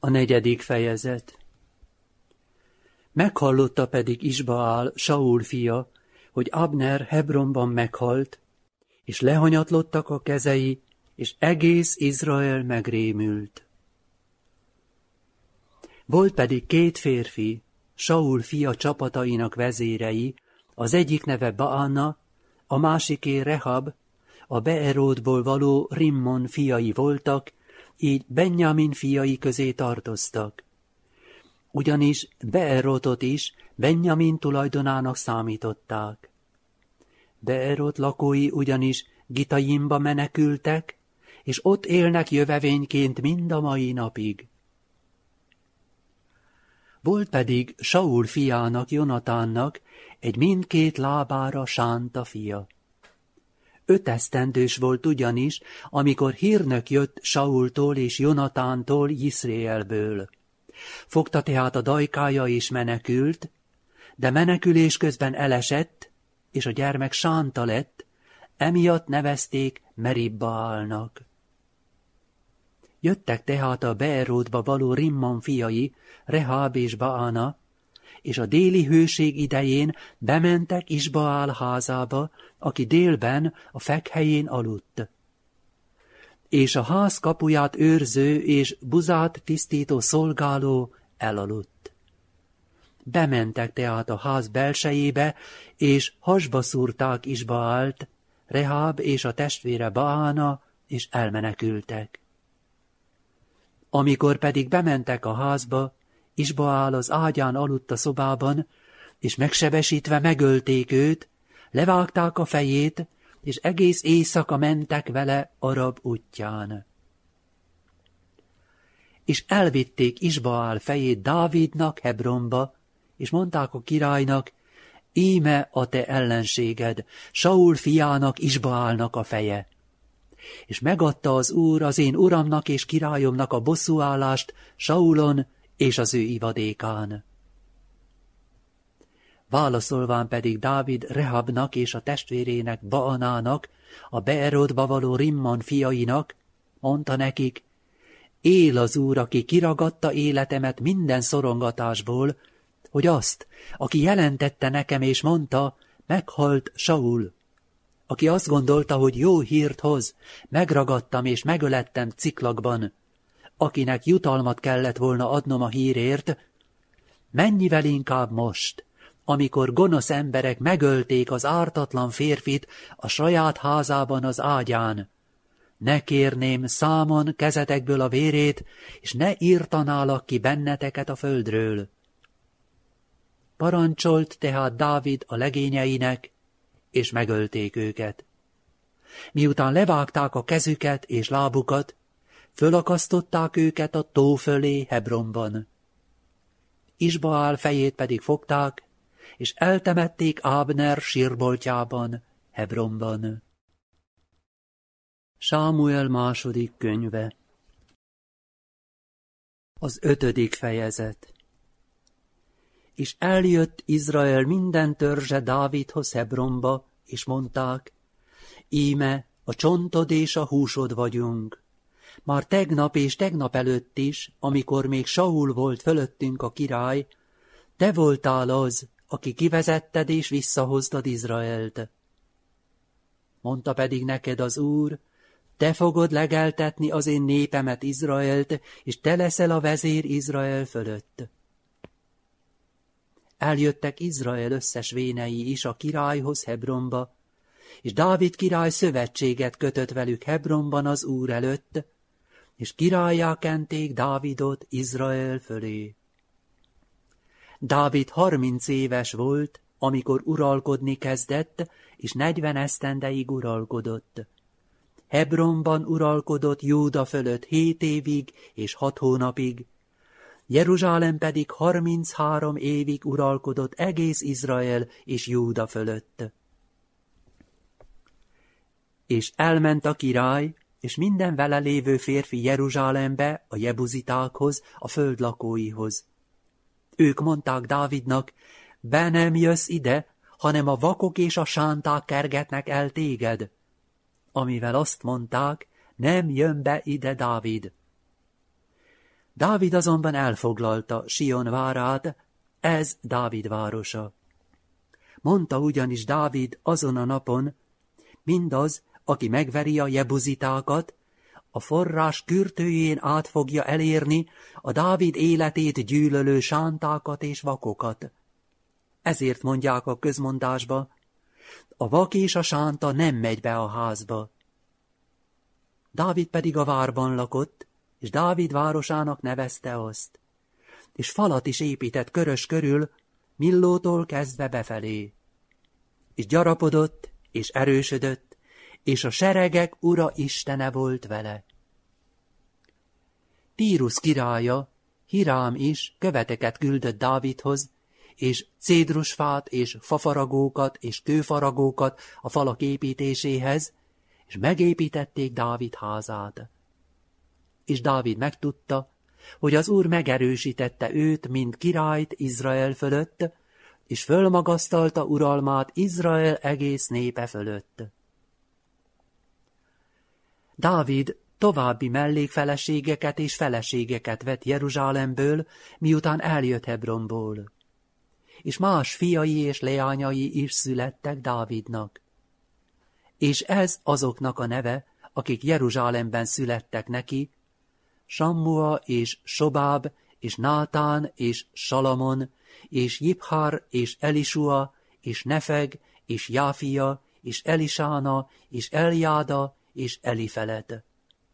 A 4. fejezet. Meghallotta pedig Isbaál, Saul fia, hogy Abner Hebronban meghalt, és lehanyatlottak a kezei, és egész Izrael megrémült. Volt pedig 2 férfi, Saul fia csapatainak vezérei, az egyik neve Baana, a másiké Rehab, a Beerótból való Rimmon fiai voltak, így Benjamin fiai közé tartoztak. Ugyanis Beerótot is Benjamin tulajdonának számították. Beerót lakói ugyanis Gitajimba menekültek, és ott élnek jövevényként mind a mai napig. Volt pedig Saul fiának, Jonatánnak egy mindkét lábára sánta fia. 5 esztendős volt ugyanis, amikor hírnök jött Saultól és Jonatántól Jizreelből. Fogta tehát a dajkája és menekült, de menekülés közben elesett, és a gyermek sánta lett, emiatt nevezték Meribbaalnak. Jöttek tehát a Beerótba való Rimmon fiai, Rehab és Baana, és a déli hőség idején bementek Isbaál házába, aki délben a fekhelyén aludt. És a ház kapuját őrző és buzát tisztító szolgáló elaludt. Bementek tehát a ház belsejébe, és hasba szúrták Isbaált, Rehab és a testvére Baana, és elmenekültek. Amikor pedig bementek a házba, Isbaál az ágyán aludt a szobában, és megsebesítve megölték őt, levágták a fejét, és egész éjszaka mentek vele arab útján. És elvitték Isbaál fejét Dávidnak Hebronba, és mondták a királynak, íme a te ellenséged, Saul fiának, Isbaálnak a feje. És megadta az Úr az én uramnak és királyomnak a bosszúállást Saulon és az ő ivadékán. Válaszolván pedig Dávid Rehabnak és a testvérének Baanának, a Beerótba való Rimmon fiainak, mondta nekik, él az Úr, aki kiragadta életemet minden szorongatásból, hogy azt, aki jelentette nekem és mondta, meghalt Saul, aki azt gondolta, hogy jó hírt hoz, megragadtam és megölettem Ciklagban, akinek jutalmat kellett volna adnom a hírért, mennyivel inkább most, amikor gonosz emberek megölték az ártatlan férfit a saját házában az ágyán. Ne kérném számon kezetekből a vérét, és ne írtanálak ki benneteket a földről. Parancsolt tehát Dávid a legényeinek, és megölték őket. Miután levágták a kezüket és lábukat, fölakasztották őket a tó fölé Hebronban. Isbaál fejét pedig fogták, és eltemették Ábner sírboltjában, Hebronban. Sámuel második könyve. Az 5. fejezet. És eljött Izrael minden törzse Dávidhoz Hebronba, és mondták, íme a csontod és a húsod vagyunk. Már tegnap és tegnap előtt is, amikor még Saul volt fölöttünk a király, te voltál az, aki kivezetted és visszahoztad Izraelt. Mondta pedig neked az Úr, te fogod legeltetni az én népemet Izraelt, és te leszel a vezér Izrael fölött. Eljöttek Izrael összes vénei is a királyhoz Hebronba, és Dávid király szövetséget kötött velük Hebronban az Úr előtt, és királlyá kenték Dávidot Izrael fölé. Dávid 30 éves volt, amikor uralkodni kezdett, és 40 esztendeig uralkodott. Hebronban uralkodott Júda fölött 7 évig és 6 hónapig, Jeruzsálem pedig 33 évig uralkodott egész Izrael és Júda fölött. És elment a király, és minden vele lévő férfi Jeruzsálembe, a jebuzitákhoz, a földlakóihoz. Ők mondták Dávidnak, be nem jössz ide, hanem a vakok és a sánták kergetnek el téged. Amivel azt mondták, nem jön be ide Dávid. Dávid azonban elfoglalta Sion várát, ez Dávid városa. Mondta ugyanis Dávid azon a napon, mindaz, aki megveri a jebuzitákat, a forrás kürtőjén át fogja elérni a Dávid életét gyűlölő sántákat és vakokat. Ezért mondják a közmondásba, a vak és a sánta nem megy be a házba. Dávid pedig a várban lakott, és Dávid városának nevezte azt, és falat is épített körös körül, Millótól kezdve befelé. És gyarapodott, és erősödött, és a seregek ura istene volt vele. Tírus királya, Hirám is követeket küldött Dávidhoz, és cédrusfát, és fafaragókat, és kőfaragókat a falak építéséhez, és megépítették Dávid házát. És Dávid megtudta, hogy az Úr megerősítette őt, mint királyt Izrael fölött, és fölmagasztalta uralmát Izrael egész népe fölött. Dávid további mellékfeleségeket és feleségeket vett Jeruzsálemből, miután eljött Hebronból. És más fiai és leányai is születtek Dávidnak. És ez azoknak a neve, akik Jeruzsálemben születtek neki, Sammua és Sobáb, és Nátán, és Salamon, és Jibhár, és Elisua, és Nefeg, és Jáfia, és Elisána, és Eljáda, és Elifelet.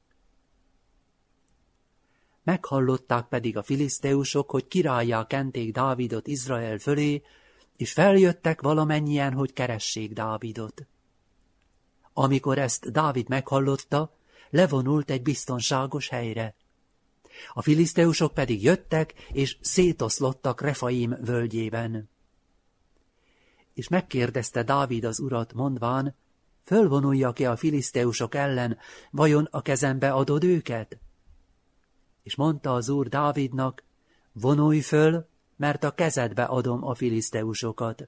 Meghallották pedig a filiszteusok, hogy királlyá kenték Dávidot Izrael fölé, és feljöttek valamennyien, hogy keressék Dávidot. Amikor ezt Dávid meghallotta, levonult egy biztonságos helyre. A filiszteusok pedig jöttek, és szétoszlottak Refaim völgyében. És megkérdezte Dávid az urat, mondván, fölvonuljak-e a filiszteusok ellen, vajon a kezembe adod őket? És mondta az Úr Dávidnak, vonulj föl, mert a kezedbe adom a filiszteusokat.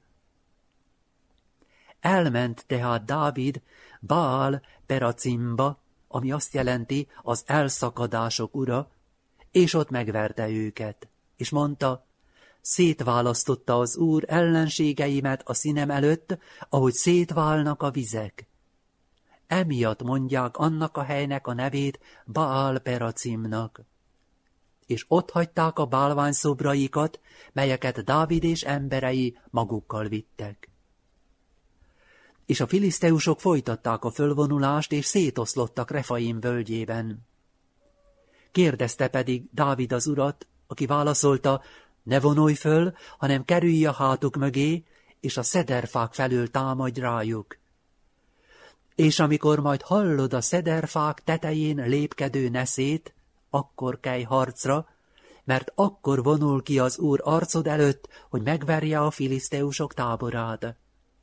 Elment tehát Dávid Baál Peracimba, ami azt jelenti az elszakadások ura, és ott megverte őket, és mondta, szétválasztotta az Úr ellenségeimet a színem előtt, ahogy szétválnak a vizek. Emiatt mondják annak a helynek a nevét Baál Peracimnak. És ott hagyták a bálványszobraikat, melyeket Dávid és emberei magukkal vittek. És a filiszteusok folytatták a fölvonulást, és szétoszlottak Refaim völgyében. Kérdezte pedig Dávid az urat, aki válaszolta, ne vonulj föl, hanem kerülj a hátuk mögé, és a szederfák felől támadj rájuk. És amikor majd hallod a szederfák tetején lépkedő neszét, akkor kelj harcra, mert akkor vonul ki az Úr arcod előtt, hogy megverje a filiszteusok táborát.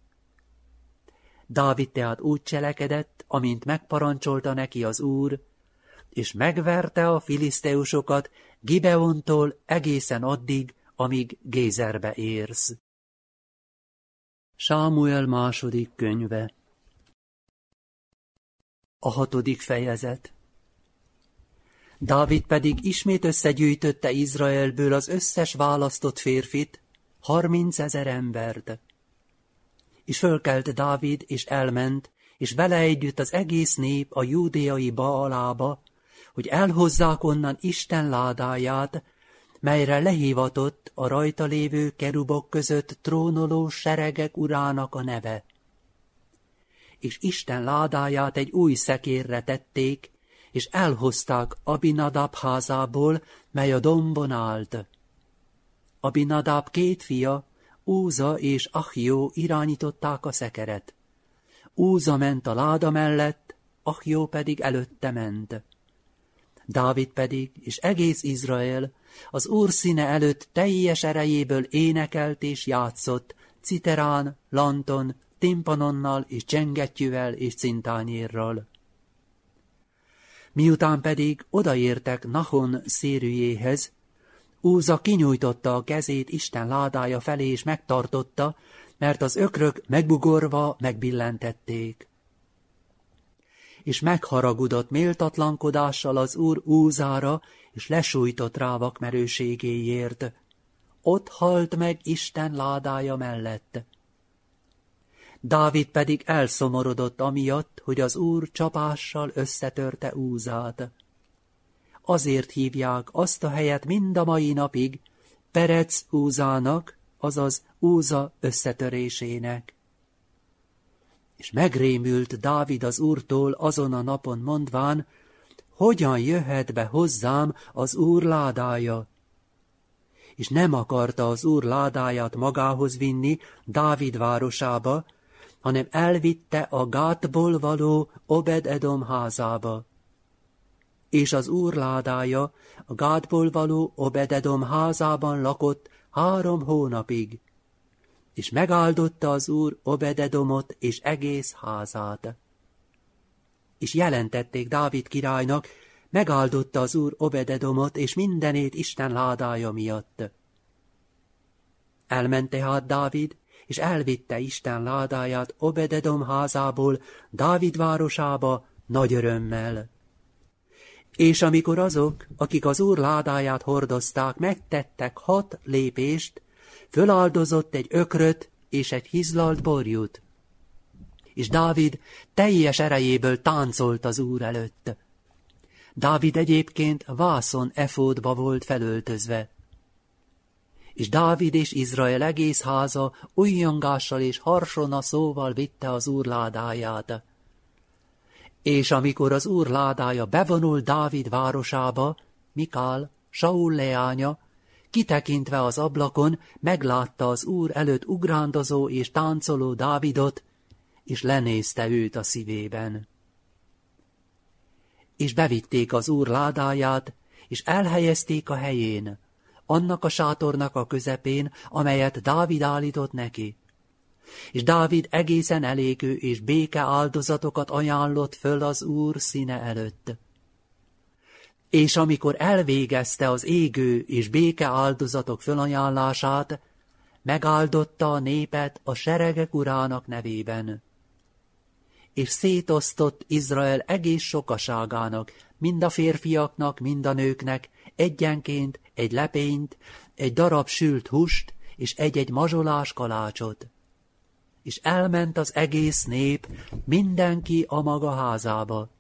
Dávid tehát úgy cselekedett, amint megparancsolta neki az Úr, és megverte a filiszteusokat Gibeontól egészen addig, amíg Gézerbe érsz. Sámuel második könyve. A 6. fejezet. Dávid pedig ismét összegyűjtötte Izraelből az összes választott férfit, 30 000 embert. És fölkelt Dávid, és elment, és vele együtt az egész nép a júdeai Baalába, hogy elhozzák onnan Isten ládáját, melyre lehivatott a rajta lévő kerubok között trónoló seregek urának a neve. És Isten ládáját egy új szekérre tették, és elhozták Abinadab házából, mely a dombon állt. Abinadab 2 fia, Úza és Ahjó irányították a szekeret. Úza ment a láda mellett, Ahjó pedig előtte ment. Dávid pedig, és egész Izrael az Úr színe előtt teljes erejéből énekelt és játszott, citerán, lanton, timpanonnal és csengettyűvel és cintányérral. Miután pedig odaértek Nahon szérűjéhez, Úza kinyújtotta a kezét Isten ládája felé, és megtartotta, mert az ökrök megbugorva megbillentették. és megharagudott méltatlankodással az úr Úzára, és lesújtott rá vakmerőségéért. Ott halt meg Isten ládája mellett. Dávid pedig elszomorodott amiatt, hogy az úr csapással összetörte Úzát. Azért hívják azt a helyet mind a mai napig Perec Úzának, azaz Úza összetörésének. És megrémült Dávid az úrtól azon a napon mondván, hogyan jöhet be hozzám az úr ládája. És nem akarta az úr ládáját magához vinni Dávid városába, hanem elvitte a Gátból való Obed-edom házába. És az úr ládája a Gátból való Obed-edom házában lakott 3 hónapig, és megáldotta az úr Obed-edomot és egész házát. És jelentették Dávid királynak, megáldotta az úr Obed-edomot és mindenét Isten ládája miatt. Elment tehát Dávid, és elvitte Isten ládáját Obed-edom házából Dávid városába nagy örömmel. És amikor azok, akik az úr ládáját hordozták, megtettek 6 lépést, föláldozott egy ökröt és egy hizlalt borjút. És Dávid teljes erejéből táncolt az úr előtt. Dávid egyébként vászon efódba volt felöltözve. És Dávid és Izrael egész háza ujjangással és harsona szóval vitte az úr ládáját. És amikor az úr ládája bevonult Dávid városába, Mikál, Saul leánya, kitekintve az ablakon, meglátta az úr előtt ugrándozó és táncoló Dávidot, és lenézte őt a szívében. És bevitték az úr ládáját, és elhelyezték a helyén, annak a sátornak a közepén, amelyet Dávid állított neki. És Dávid egészen elégő és béke áldozatokat ajánlott föl az úr színe előtt. És amikor elvégezte az égő és béke áldozatok fölajánlását, megáldotta a népet a seregek urának nevében. És szétosztott Izrael egész sokaságának, mind a férfiaknak, mind a nőknek, egyenként egy lepényt, egy darab sült húst és egy mazsolás kalácsot. És elment az egész nép, mindenki a maga házába.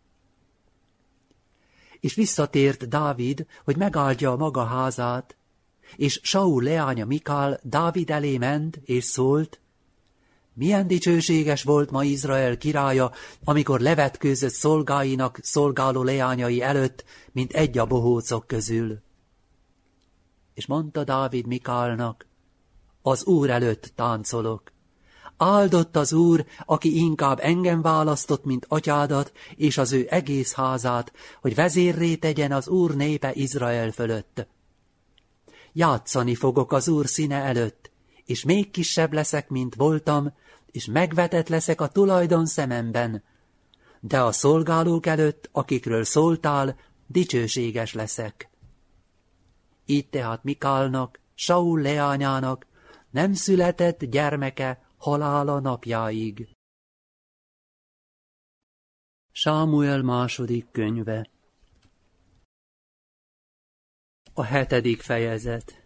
És visszatért Dávid, hogy megáldja a maga házát, és Saul leánya Mikál Dávid elé ment, és szólt, milyen dicsőséges volt ma Izrael királya, amikor levetkőzött szolgáinak szolgáló leányai előtt, mint egy a bohócok közül. És mondta Dávid Mikálnak, az úr előtt táncolok. Áldott az úr, aki inkább engem választott, mint atyádat, és az ő egész házát, hogy vezérré tegyen az úr népe Izrael fölött. Játszani fogok az úr színe előtt, és még kisebb leszek, mint voltam, és megvetett leszek a tulajdon szememben. De a szolgálók előtt, akikről szóltál, dicsőséges leszek. Így tehát Mikálnak, Saul leányának nem született gyermeke halála napjáig. Sámuel második könyve. A 7. fejezet.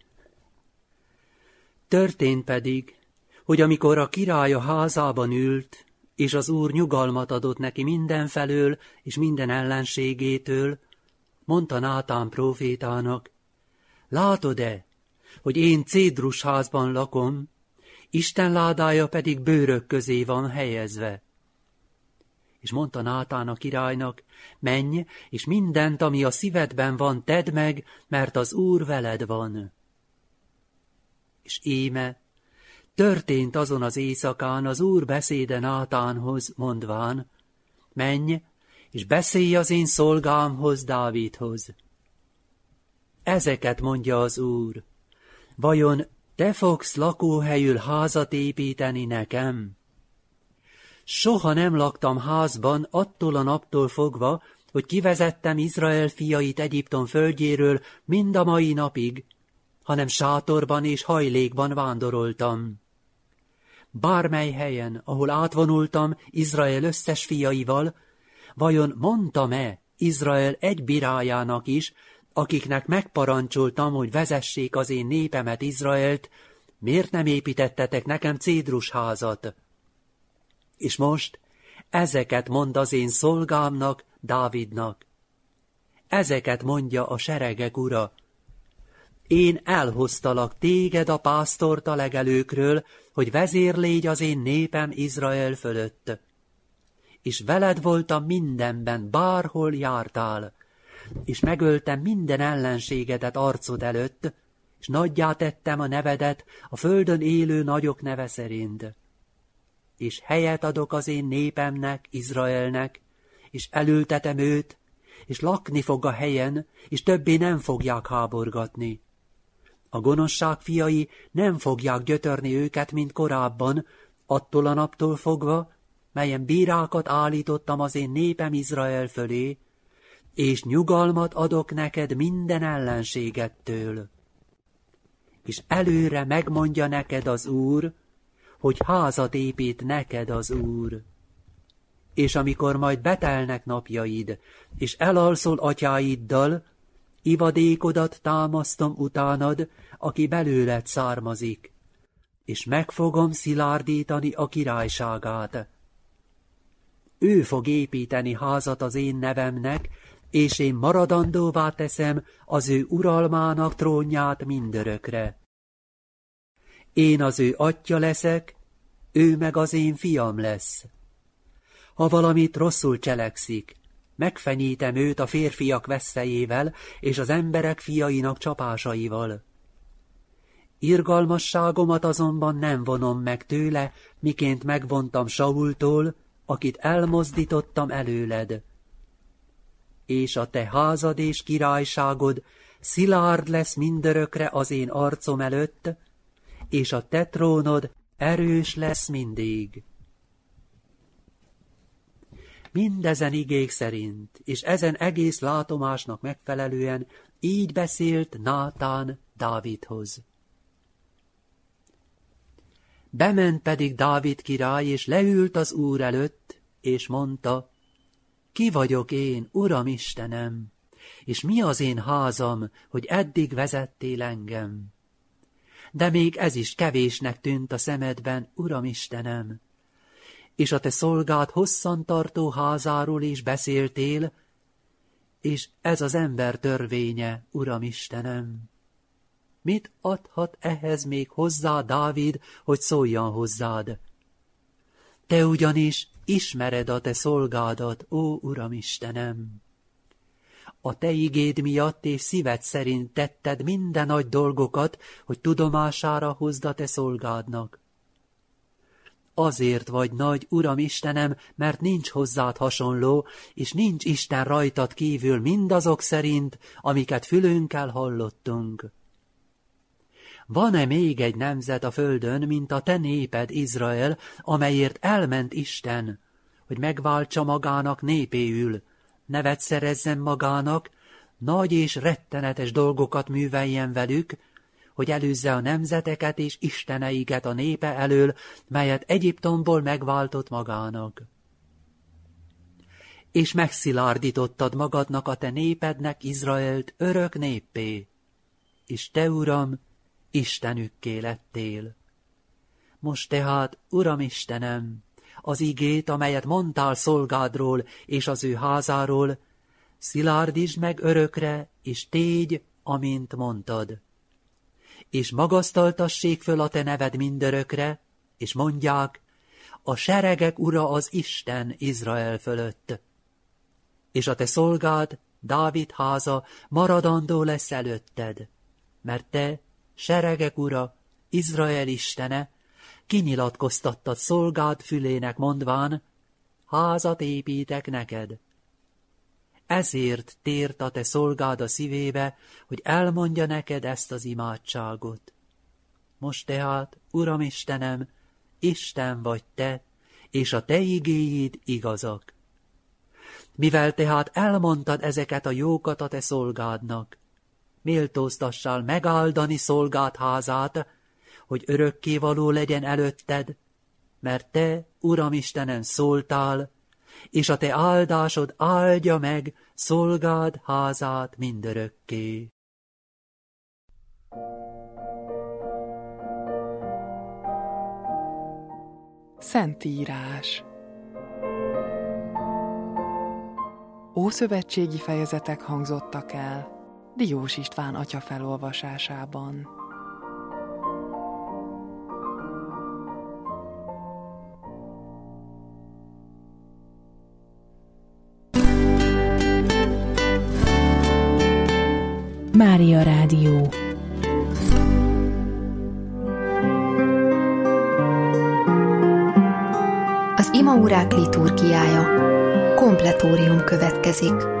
Történt pedig, hogy amikor a király a házában ült, és az úr nyugalmat adott neki mindenfelől és minden ellenségétől, mondta Nátán prófétának, látod-e, hogy én cédrus házban lakom, Isten ládája pedig bőrök közé van helyezve. És mondta Nátán a királynak, menj, és mindent, ami a szívedben van, tedd meg, mert az úr veled van. És íme, történt azon az éjszakán az úr beszéde Nátánhoz, mondván, menj, és beszélj az én szolgámhoz, Dávidhoz. Ezeket mondja az úr, vajon te fogsz lakóhelyül házat építeni nekem? Soha nem laktam házban attól a naptól fogva, hogy kivezettem Izrael fiait Egyiptom földjéről mind a mai napig, hanem sátorban és hajlékban vándoroltam. Bármely helyen, ahol átvonultam Izrael összes fiaival, Vajon mondtam-e Izrael egy birájának is, akiknek megparancsoltam, hogy vezessék az én népemet, Izraelt, miért nem építettetek nekem cédrusházat? És most ezeket mond az én szolgámnak, Dávidnak. Ezeket mondja a seregek ura. Én elhoztalak téged a pásztorta legelőkről, hogy vezér légy az én népem Izrael fölött. És veled voltam mindenben, bárhol jártál, és megöltem minden ellenségedet arcod előtt, és nagyjá tettem a nevedet a földön élő nagyok neve szerint. És helyet adok az én népemnek, Izraelnek, és elültetem őt, és lakni fog a helyen, és többé nem fogják háborgatni. A gonoszság fiai nem fogják gyötörni őket, mint korábban, attól a naptól fogva, melyen bírákat állítottam az én népem Izrael fölé, és nyugalmat adok neked minden ellenségettől. És előre megmondja neked az Úr, hogy házat épít neked az Úr. És amikor majd betelnek napjaid, és elalszol atyáiddal, ivadékodat támasztom utánad, aki belőled származik, és meg fogom szilárdítani a királyságát. Ő fog építeni házat az én nevemnek, és én maradandóvá teszem az ő uralmának trónját mindörökre. Én az ő atyja leszek, ő meg az én fiam lesz. Ha valamit rosszul cselekszik, megfenyítem őt a férfiak veszélyével és az emberek fiainak csapásaival. Irgalmasságomat azonban nem vonom meg tőle, miként megvontam Saultól, akit elmozdítottam előled. És a te házad és királyságod szilárd lesz mindörökre az én arcom előtt, és a te trónod erős lesz mindig. Mindezen igék szerint, és ezen egész látomásnak megfelelően így beszélt Nátán Dávidhoz. Bement pedig Dávid király, és leült az Úr előtt, és mondta, ki vagyok én, Uram Istenem, és mi az én házam, hogy eddig vezettél engem? De még ez is kevésnek tűnt a szemedben, Uram Istenem, és a te szolgád hosszantartó házáról is beszéltél, és ez az ember törvénye, Uram Istenem. Mit adhat ehhez még hozzá Dávid, hogy szóljan hozzád? Te ugyanis ismered a te szolgádat, ó Uram Istenem. A te igéd miatt és szíved szerint tetted minden nagy dolgokat, hogy tudomására hozd a te szolgádnak. Azért vagy nagy, Uram Istenem, mert nincs hozzád hasonló, és nincs Isten rajtad kívül mindazok szerint, amiket fülünkkel hallottunk. Van-e még egy nemzet a földön, mint a te néped, Izrael, amelyért elment Isten, hogy megváltsa magának népéül, nevet szerezzen magának, nagy és rettenetes dolgokat műveljen velük, hogy előzze a nemzeteket és isteneiket a népe elől, melyet Egyiptomból megváltott magának. És megszilárdítottad magadnak a te népednek, Izraelt örök néppé, és te, Uram, Istenükké lettél. Most tehát, Uram Istenem, az igét, amelyet mondtál szolgádról és az ő házáról, szilárdítsd meg örökre, és tégy, amint mondtad. És magasztaltassék föl a te neved mindörökre, és mondják, a seregek ura az Isten Izrael fölött. És a te szolgád, Dávid háza maradandó lesz előtted, mert te, seregek ura, Izrael istene, kinyilatkoztattad szolgád fülének mondván, házat építek neked. Ezért tért a te szolgád a szívébe, hogy elmondja neked ezt az imádságot. Most tehát, Uram Istenem, Isten vagy te, és a te igéid igazak. Mivel tehát elmondtad ezeket a jókat a te szolgádnak, méltóztassál megáldani szolgád házát, hogy örökkévaló legyen előtted, mert te, Uram Istenem, szóltál, és a te áldásod áldja meg szolgád házát mindörökké. Szentírás. Ószövetségi fejezetek hangzottak el Diós István atya felolvasásában. Mária Rádió. Az imaórák liturgiája. Kompletórium következik.